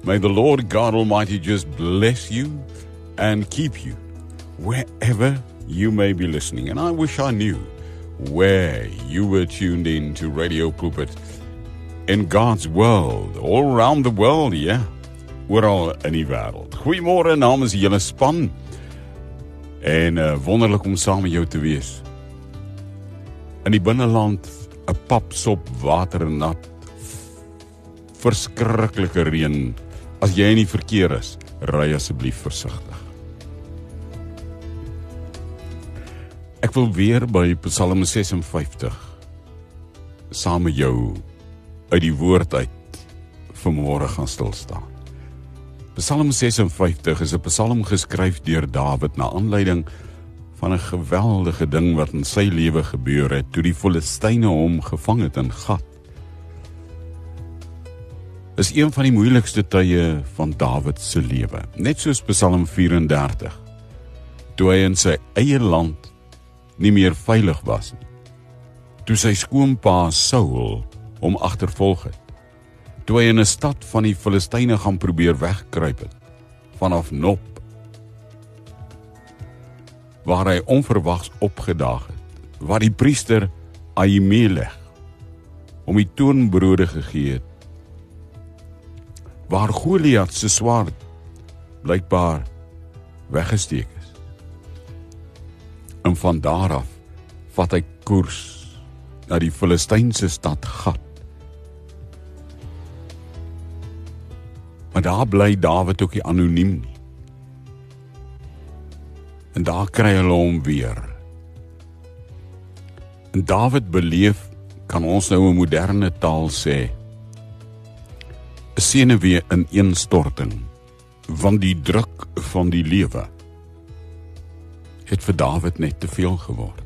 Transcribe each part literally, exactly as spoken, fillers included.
May the Lord God Almighty just bless you and keep you wherever you may be listening. And I wish I knew where you were tuned in to Radio Pulpit in God's world, all around the world, yeah. Oral in die wêreld. Goeiemôre namens julle span. En uh, wonderlik om saam met jou te wees. In die binneland 'n papsop waternat verskriklike reën. As jy in die verkeer is, ry asseblief versigtig. Ek wil weer by Psalm ses en vyftig saam met jou uit die woord uit vanmôre gaan stil staan. Psalm ses en vyftig is 'n psalm geskryf deur Dawid na aanleiding van 'n geweldige ding wat in sy lewe gebeur het toe die Filistyne hom gevang het in Gat. Is een van die moeilikste tye van Dawid se lewe, net soos Psalm vyf en dertig, toe hy in sy eie land nie meer veilig was nie, toe sy skoonpa Saul hom agtervolg het, toe hy in 'n stad van die Filistyne gaan probeer wegkruip het, vanaf Nob, waar hy onverwags opgedaag het, waar die priester Ahimelech om die toornbrode gegee het, waar Goliat se swaard blykbaar weggesteek is. En van daar af vat hy koers na die Filistynse stad Gat. Maar daar bly Dawid ook nie anoniem nie. En daar kry hulle hom weer. En Dawid beleef, kan ons nou 'n moderne taal sê, 'n senuwee ineenstorting van die druk van die lewe het vir Dawid net te veel geword.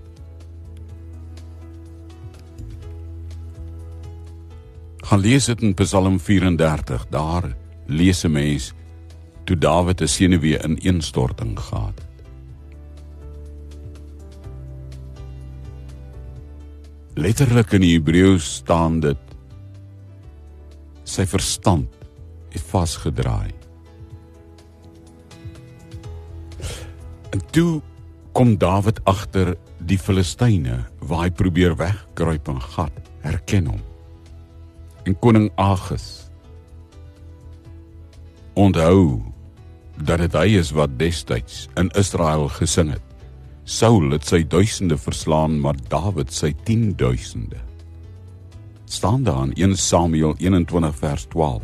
Gaan lees dit in Psalm vyf en dertig, daar lees 'n mens toe Dawid 'n senuwee ineenstorting gehad het. Letterlik in die Hebreëus staan dit, sy verstand het vasgedraai. En toe kom Dawid agter die Filistyne, waar hy probeer wegkruip in Gat, herken hom. En koning Agis onthou dat dit hy is wat destyds in Israel gesing het. Saul het sy duisende verslaan, maar Dawid sy tienduisende. Staan daar in eerste Samuel eenentwintig vers twaalf.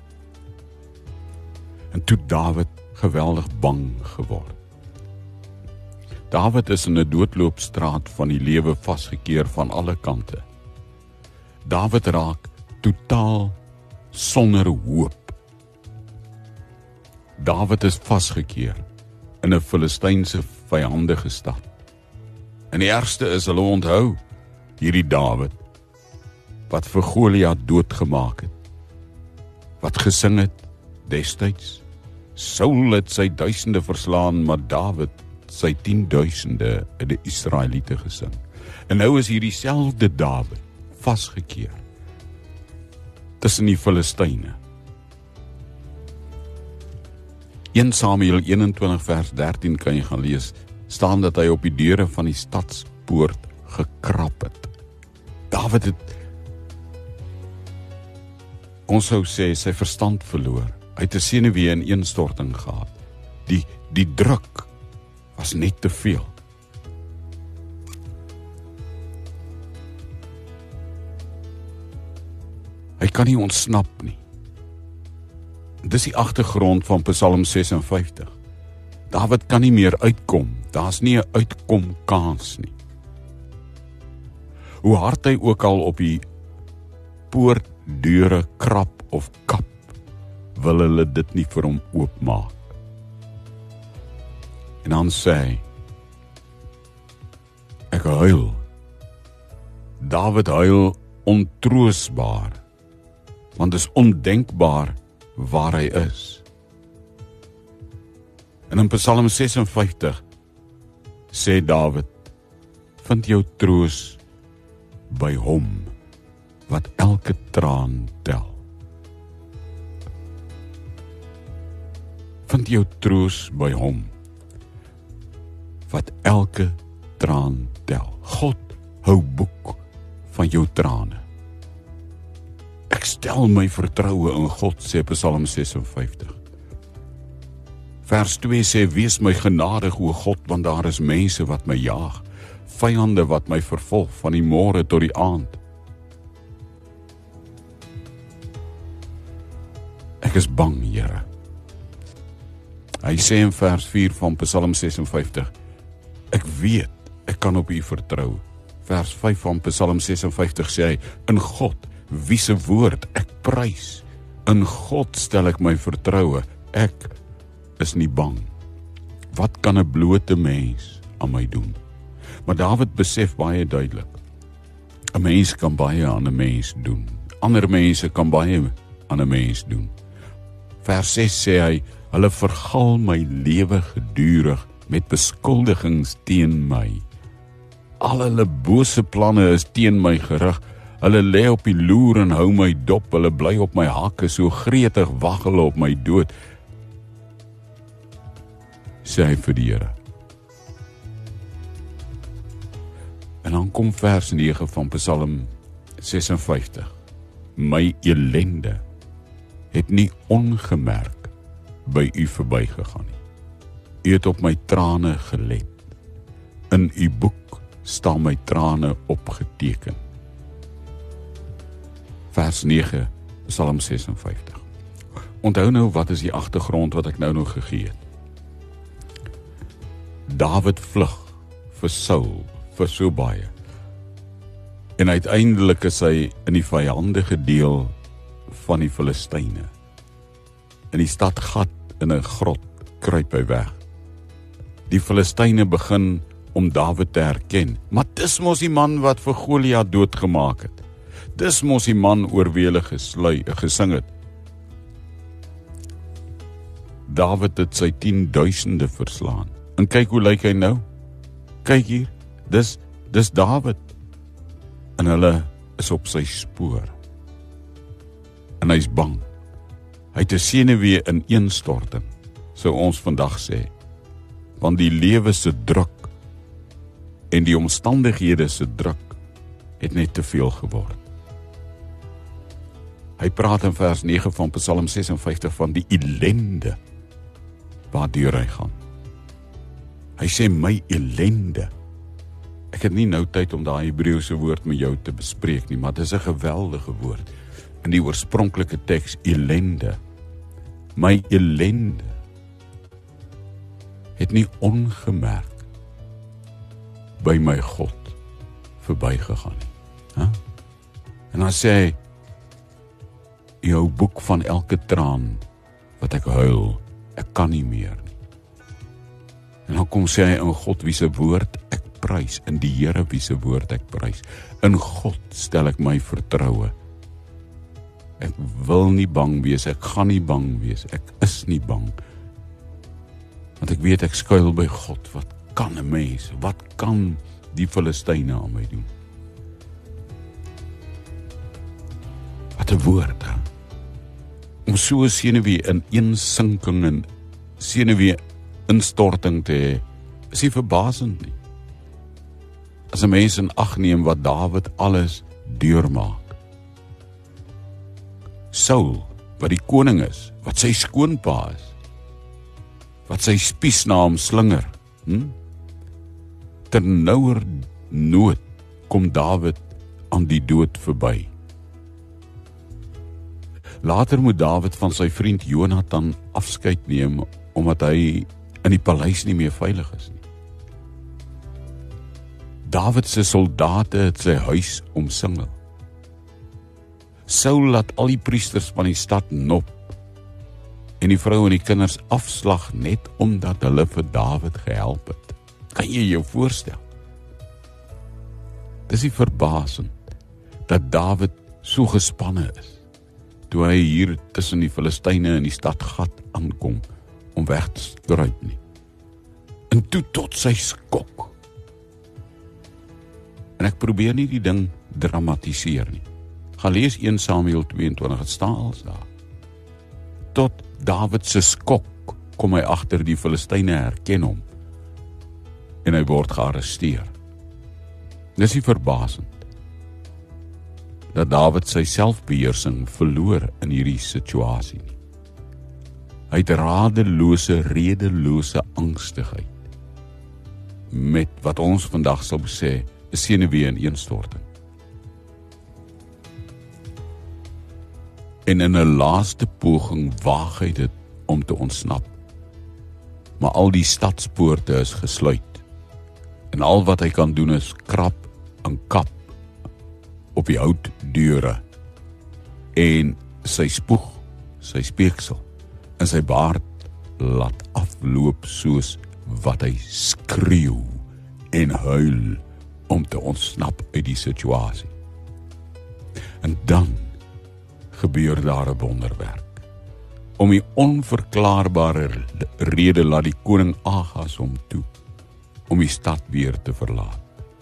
En toe Dawid geweldig bang geword. Dawid is in 'n doodloopstraat van die lewe vasgekeer van alle kante. Dawid raak totaal sonder hoop. Dawid is vasgekeer in 'n Filistynse vyandige stad. En die ergste is, hulle onthou hierdie Dawid wat vir Goliat doodgemaak het, wat gesing het destyds, Saul het sy duisende verslaan, maar Dawid sy tienduisende in die Israeliete gesing. En nou is hierdie selfde Dawid vasgekeer tussen die Filistyne. eerste Samuel eenentwintig vers dertien kan jy gaan lees, staan dat hy op die deure van die stadspoort gekrap het. Dawid het, ons sou sê, sy verstand verloor. Hy het 'n senuwee ineenstorting gehad. Die, die druk was net te veel. Hy kan nie ontsnap nie. Dis die agtergrond van Psalm ses en vyftig. Dawid kan nie meer uitkom. Daar's nie 'n uitkomkans nie. Hoe hard hy ook al op die poortdeure krap of kap, wil hulle dit nie vir hom oopmaak. En dan sê hy, ek huil. Dawid huil ontroosbaar, want dit is ondenkbaar waar hy is. En in Psalm ses en vyftig sê Dawid, vind jou troos by hom wat elke traan tel. Vind jou troos by hom, wat elke traan tel. God hou boek van jou trane. Ek stel my vertroue in God, sê Psalm ses en vyftig. Vers twee sê, wees my genadig, o God, want daar is mense wat my jaag, vyande wat my vervolg, van die môre tot die aand. Ek is bang, Here. Hy sê in vers vier van Psalm ses en vyftig, ek weet, ek kan op U vertrou. Vers vyf van Psalm ses en vyftig sê hy, in God, wie se woord ek prys, in God stel ek my vertroue, ek is nie bang. Wat kan 'n blote mens aan my doen? Maar Dawid besef baie duidelik, 'n mens kan baie aan 'n mens doen. Ander mense kan baie aan 'n mens doen. Vers ses sê hy, hulle vergal my lewe gedurig met beskuldigings teen my. Al hulle bose planne is teen my gerig. Hulle lê op die loer en hou my dop. Hulle bly op my hakke, so gretig wag hulle op my dood. Sê hy vir die Here. En dan kom vers nege van Psalm ses en vyftig. My elende het nie ongemerk by U verbygegaan nie. U het op my trane gelet. In U boek staan my trane opgeteken. Vers nege, Psalm ses en vyftig. Onthou nou wat is die agtergrond wat ek nou nog gegee het. Dawid vlug vir Saul, vir so baie. En uiteindelik is hy in die vyandige deel van die Filistyne. In die stad Gat, in 'n grot, kruip hy weg. Die Filistyne begin om Dawid te herken, maar dis mos die man wat vir Goliat doodgemaak het. Dis mos die man oor wie hulle gesluit, gesing het. Dawid het sy tienduisende verslaan. En kyk hoe lyk hy nou? Kyk hier, dis, dis Dawid. En hulle is op sy spoor. En hy's bang. Hy het 'n senuwee in ineenstorting, sou ons vandag sê. Want die lewe se druk en die omstandighede se druk het net te veel geword. Hy praat in vers nege van Psalm ses en vyftig van die ellende waardeur hy gaan. Hy sê my ellende. Ek het nie nou tyd om daai Hebreëse woord met jou te bespreek nie, maar dit is 'n geweldige woord. In die oorspronklike teks, ellende. My ellende het nie ongemerk by my God verbygegaan nie. Huh? En dan sê hy, jou boek van elke traan wat ek huil, ek kan nie meer nie. En dan kom sê hy, in God wie se woord ek prys, in die Here wie se woord ek prys. In God stel ek my vertroue. Ek wil nie bang wees, ek gaan nie bang wees, ek is nie bang. Want ek weet ek skuil by God. Wat kan 'n mens, wat kan die Filistyne aan my doen? Wat 'n woord, hè? Om so 'n senuwee in een sinking en senuwee instorting te hê, is nie verbasend nie. As 'n mens in ag neem wat Dawid alles deurmaak. Saul, wat die koning is, wat sy skoonpa is, wat sy spies na hom slinger, hm? Ter nouer nood kom Dawid aan die dood verby. Later moet Dawid van sy vriend Jonathan afskeid neem, omdat hy in die paleis nie meer veilig is nie. Dawid se soldate het sy huis omsingel. Saul laat al die priesters van die stad nop en die vrou en die kinders afslag net omdat hulle vir Dawid gehelp het. Kan jy jou voorstel? Dis nie verbasend dat Dawid so gespanne is toe hy hier tussen die Filistyne in die stad Gat aankom om weg te struip nie. En toe tot sy skok. En ek probeer nie die ding dramatiseer nie. Gaan lees een Samuel tweeëntwintig, het staan als daar. Tot Dawid se skok kom hy agter die Filistyne herken hom en hy word gearresteer. Dis nie verbasend dat Dawid sy selfbeheersing verloor in hierdie situasie nie. Hy het radelose, redelose angstigheid met wat ons vandag sal sê, 'n senuwee ineenstorting. En in 'n laaste poging waag hy dit om te ontsnap. Maar al die stadspoorte is gesluit. En al wat hy kan doen is krap en kap op die houtdeure. En sy spoeg, sy speeksel en sy baard laat afloop soos wat hy skreeu en huil om te ontsnap uit die situasie. En dan gebeur daar 'n wonderwerk. Om die onverklaarbare rede laat die koning Agas hom toe om die stad weer te verlaat.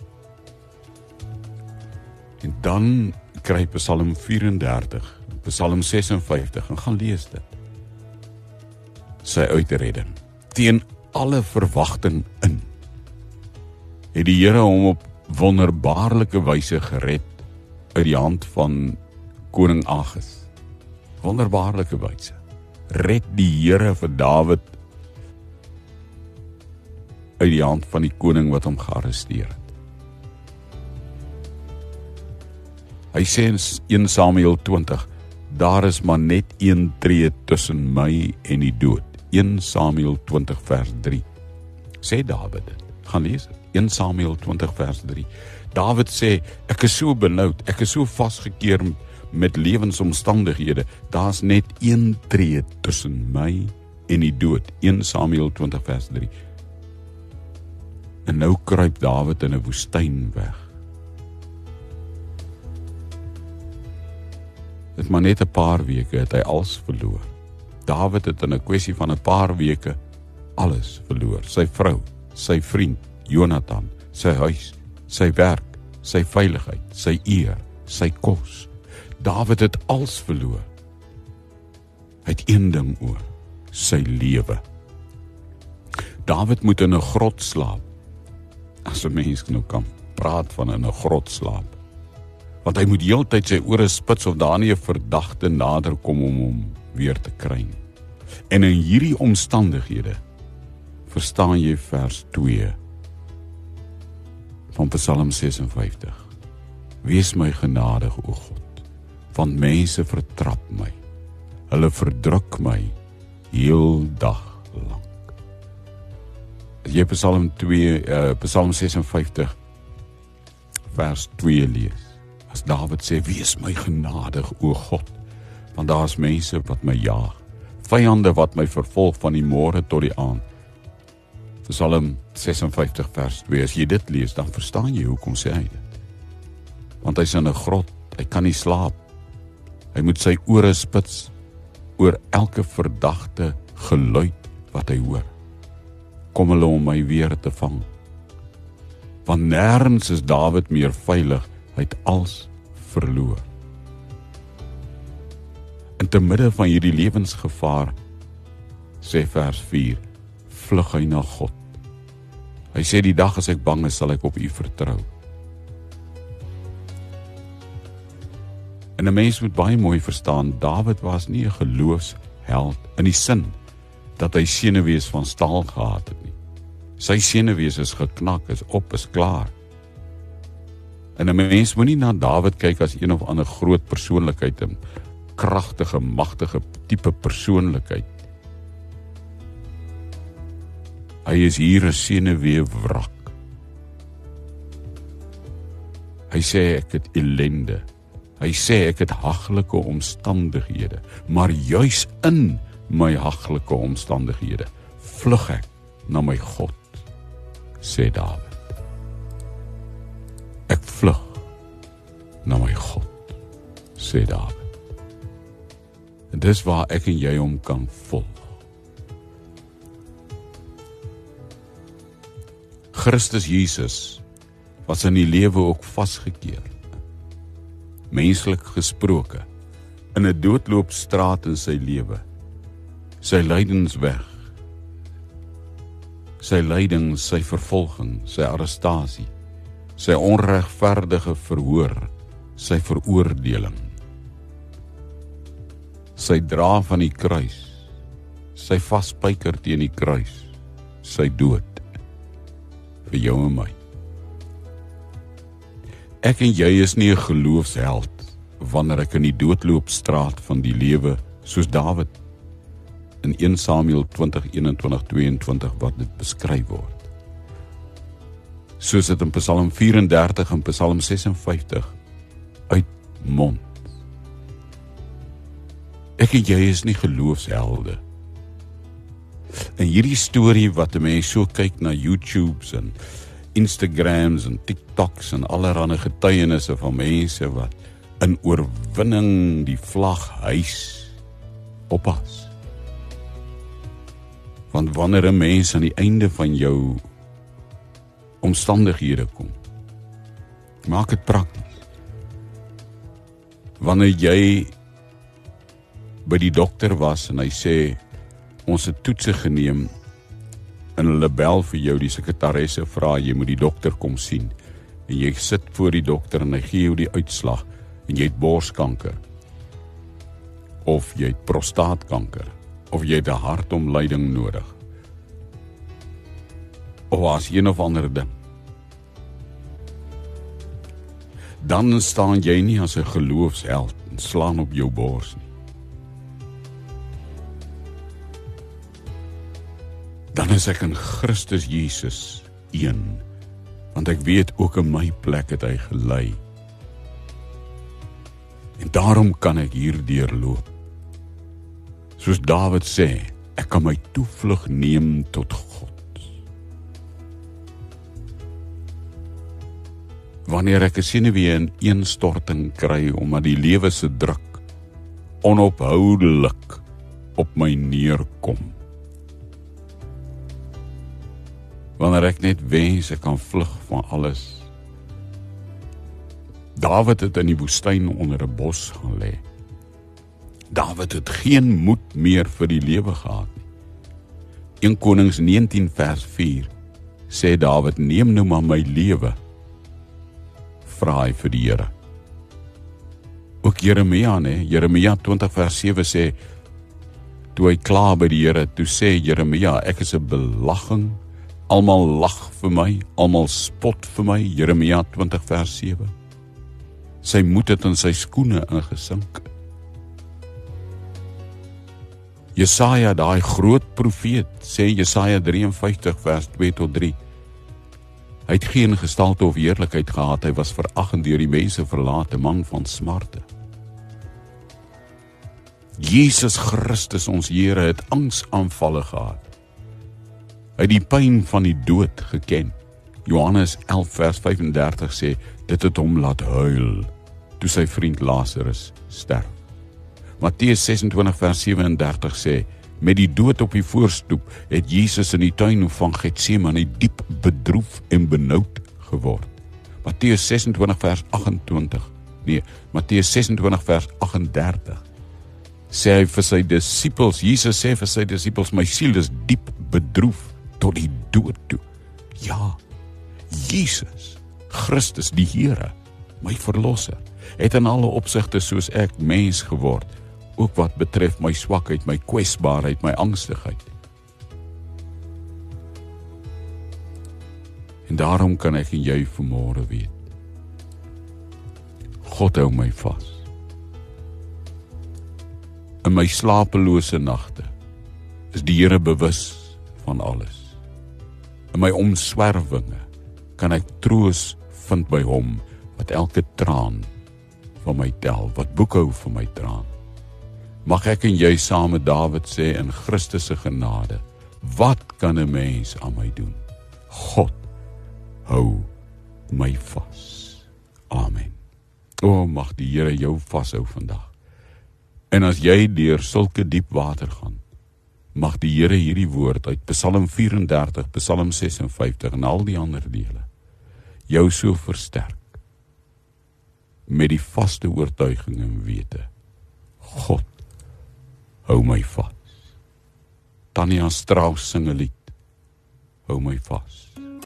En dan kry Psalm vyf en dertig, Psalm ses en vyftig en gaan lees dit. Sy uitredding teen alle verwagting in. Het die Here hom op wonderbaarlike wyse gered uit die hand van koning Agas. Wonderbaarlike wyse. Red die Here vir Dawid uit die hand van die koning wat hom gearresteer het. Hy sê in een Samuel twintig, daar is maar net een tree tussen my en die dood. een Samuel twintig vers drie. Sê Dawid dit. Gaan lees dit. een Samuel twintig vers drie. Dawid sê, ek is so benoud, ek is so vasgekeer met lewensomstandighede, daar's net een tree tussen my en die dood. een Samuel twintig vers drie. En nou kruip Dawid in 'n woestyn weg. Dit maar net 'n paar weke het hy alles verloor. Dawid het in 'n kwessie van 'n paar weke alles verloor. Sy vrou, sy vriend, Jonathan, sy huis, sy werk, sy veiligheid, sy eer, sy kos. Dawid het alles verloor. Hy het een ding oor, sy lewe. Dawid moet in 'n grot slaap. As 'n mens nou kan praat van in 'n grot slaap. Want hy moet heeltyd sy ore spits of daar nie 'n verdagte nader kom om hom weer te kry. En in hierdie omstandighede verstaan jy vers twee van Psalm ses en vyftig. Wees my genadig, o God, want mense vertrap my. Hulle verdruk my heel dag lang. As jy Psalm twee, uh, Psalm ses en vyftig vers twee lees, as Dawid sê, wees my genadig, o God, want daar is mense wat my jaag, vyande wat my vervolg van die môre tot die aand. Psalm ses en vyftig vers twee, as jy dit lees, dan verstaan jy hoekom sê hy dit. Want hy's in 'n grot, hy kan nie slaap. Hy moet sy ore spits oor elke verdagte geluid wat hy hoor. Kom hulle om my weer te vang. Want nêrens is Dawid meer veilig, hy het alles verloor. In te midde van hierdie lewensgevaar, sê vers vier, vlug hy na God. Hy sê, die dag as ek bang is, sal ek op U vertrou. En 'n mens moet baie mooi verstaan, Dawid was nie 'n geloofsheld in die sin dat hy senuwees van staal gehad het nie. Sy senuwees is geknak, is op, is klaar. En 'n mens moet nie na Dawid kyk as een of ander groot persoonlikheid, 'n kragtige, magtige tipe persoonlikheid. Hy is hier 'n senuwee wrak. Hy sê ek het ellende. Hy sê ek het haglike omstandighede, maar juis in my haglike omstandighede vlug ek na my God, sê Dawid. Ek vlug na my God, sê Dawid. En dis waar ek en jy hom kan volg. Christus Jesus was in die lewe ook vasgekeer. Menslik gesproke, in 'n doodloopstraat in sy lewe. Sy lydensweg sy lyding, sy vervolging, sy arrestasie, sy onregverdige verhoor, sy veroordeling, sy dra van die kruis, sy vaspyker teen die kruis, sy dood, vir jou en my. Ek en jy is nie 'n geloofsheld, wanneer ek in die doodloopstraat van die lewe, soos Dawid, in een Samuel twintig, eenentwintig, tweeëntwintig, wat dit beskryf word. Soos dit in Psalm vyf en dertig en Psalm ses en vyftig uitmond. Ek en jy is nie geloofshelde. En hierdie storie wat 'n mens so kyk na YouTubes en Instagrams en TikToks en allerlei getuienisse van mense wat in oorwinning die vlag hys, oppas. Want wanneer 'n mens aan die einde van jou omstandighede kom, maak dit prakties. Wanneer jy by die dokter was en hy sê, ons het toetse geneem, en hulle bel vir jou, die sekretaresse vra, jy moet die dokter kom sien, en jy sit voor die dokter en hy gee jou die uitslag, en jy het borskanker, of jy het prostaatkanker, of jy het 'n hartomleiding nodig, of as een of ander ding, dan staan jy nie as 'n geloofsheld en slaan op jou bors nie. Dan is ek in Christus Jesus een, want ek weet ook in my plek het hy gelei. En daarom kan ek hierdeur loop. Soos Dawid sê, ek kan my toevlug neem tot God. Wanneer ek 'n senuwee in ineenstorting kry, omdat die lewe se druk onophoudelik op my neerkom. Wanneer ek net wens ek kan vlug van alles. Dawid het in die woestyn onder 'n bos gaan lê. Dawid het geen moed meer vir die lewe gehad nie. Eerste Konings negentien vers vier sê Dawid, neem nou maar my lewe, vra hy vir die Here. Ook Jeremia, ne? Jeremia twintig vers sewe sê, toe hy kla by die Here, toe sê Jeremia, ek is 'n belaging, almal lag vir my, almal spot vir my, Jeremia twintig vers sewe. Sy moed het in sy skoene ingesink. Jesaja, daai groot profeet, sê Jesaja drie en vyftig vers twee tot drie. Hy het geen gestalte of heerlikheid gehad, hy was verag en deur die mense verlaat, 'n man van smarte. Jesus Christus, ons Here, het angsaanvalle gehad. Hy het die pyn van die dood geken. Johannes elf vers vyfendertig sê, dit het hom laat huil, toe sy vriend Lazarus sterf. Matteus ses en twintig vers sewe en dertig sê, met die dood op die voorstoep, het Jesus in die tuin van Getsemane diep bedroef en benoud geword. Matteus ses en twintig vers agt en twintig, nee, Matteus ses en twintig vers agt en dertig, sê hy vir sy disippels, Jesus sê vir sy disippels, my siel is diep bedroef tot die dood toe. Ja, Jesus, Christus die Here, my verlosser, het in alle opsigte soos ek mens geword, ook wat betref my swakheid, my kwesbaarheid, my angstigheid. En daarom kan ek en jy vanmôre weet, God hou my vas. In my slapelose nagte is die Here bewus van alles. In my omswervinge kan ek troos vind by hom, wat elke traan van my tel, wat boekhou van my traan. Mag ek en jy saam met Dawid sê in Christus se genade, wat kan 'n mens aan my doen? God hou my vas. Amen. O, mag die Here jou vashou vandag. En as jy deur sulke diep water gaan, mag die Here hierdie woord uit Psalm vyf en dertig, Psalm ses en vyftig en al die ander dele jou so versterk met die vaste oortuiging en wete. God hou my vas. Tanya Strauss sing 'n lied hou my vas.